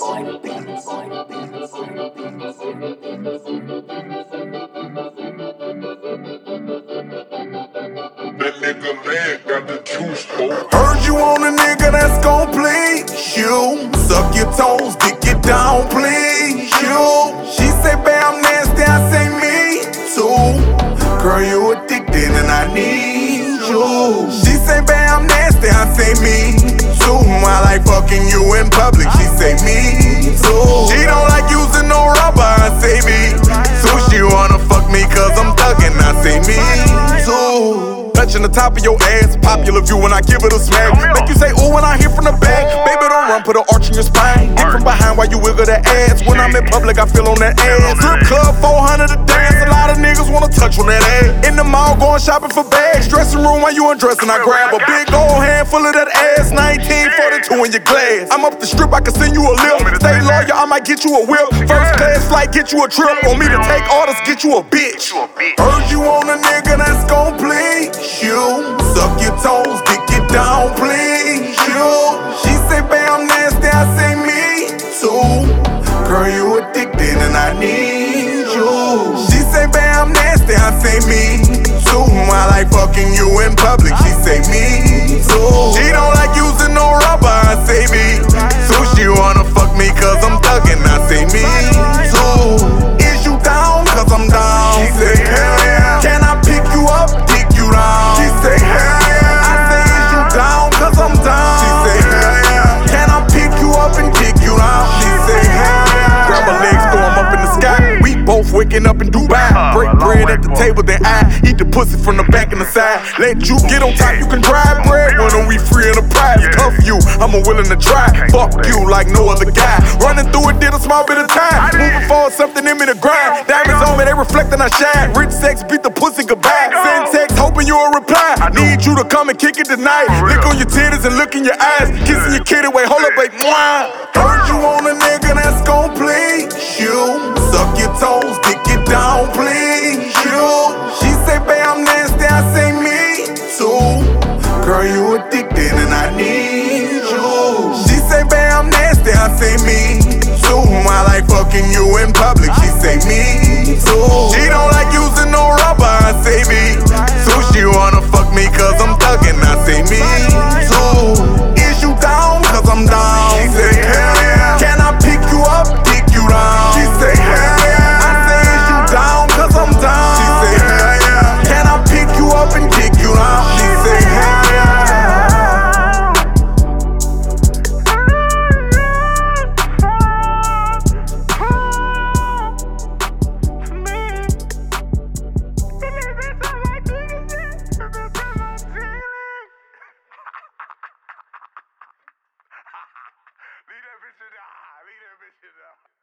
That nigga man got the juice, ho. Heard you on a nigga that's gon' please you. Suck your toes, dick it down, please you. She say, babe, I'm nasty, I say me too. Girl, you addicted and I need you. She say, babe, I'm nasty, I say me too. I like fucking you in public, she say me too. She don't like using no rubber, I say me too. She wanna fuck me cause I'm thuggin', I say me too. Touching the top of your ass, popular view when I give it a smack. Make you say ooh when I hear from the back. Baby, don't run, put an arch in your spine. Get from behind while you wiggle that ass. When I'm in public, I feel on that ass. Strip club, 400 a dance. A lot of niggas wanna touch on that ass. In the mall, going shopping for bags. Dressing room while you undressing, I grab a big old handful of that ass. 1942 in your glass. I'm up the strip, I can send you a lip. Stay loyal, I might get you a whip. First class flight, get you a trip. Want me to take orders, get you a bitch. Heard you on a nigga that's gon' please you. Suck your toes, dick it down, please you. She say, babe, I'm nasty, I say me too. Girl, you addicted and I need you. She say, babe, I'm nasty, I say me too. I like fucking you in public, she say me too. She don't like using no rubber, I say me too. She wanna fuck me cause I'm thuggin', I say me too. Is you down cause I'm down? She say, hell yeah. Can I pick you up, dick you down? She say, hell yeah. I say, is you down cause I'm down? She say, hell yeah. Can I pick you up and dick you down? She say, hell yeah. Grab my legs, throw 'em up in the sky. We both waking up in Dubai. Break bread at the table, then I eat the pussy from the back and the side. Let you get on top, you can drive bread. When we free in the prize, cuff you, I'm willing to try. Fuck you like no other guy. Running through it, did a small bit of time. Moving forward, something in me to grind. Diamonds on me, they reflect and I shine. Rich sex, beat the pussy goodbye. Send text, hoping you'll reply. Need you to come and kick it tonight. Lick on your titties and look in your eyes. Kissing your kitty, wait, hold up, wait, mwah. Heard you on a nigga that's gon' please you. Suck your toes, dick it down, please you. She say, babe, I'm nasty, I say me too. Girl, you addicted and I need you. She say, babe, I'm nasty, I say me too. I like fucking you in public, she say me too. She don't like using no rubber, I say me too. She wanna fuck me cause I'm thuggin', I say me too. Is you down cause I'm down? She say, hell yeah. Can I pick you up, dick you down? She say, hell yeah. I say, is you down cause I'm down? She say, hell yeah. Can I pick you up and dick you down? She say, hell yeah. Leave that bitch in there. Leave that bitch in there.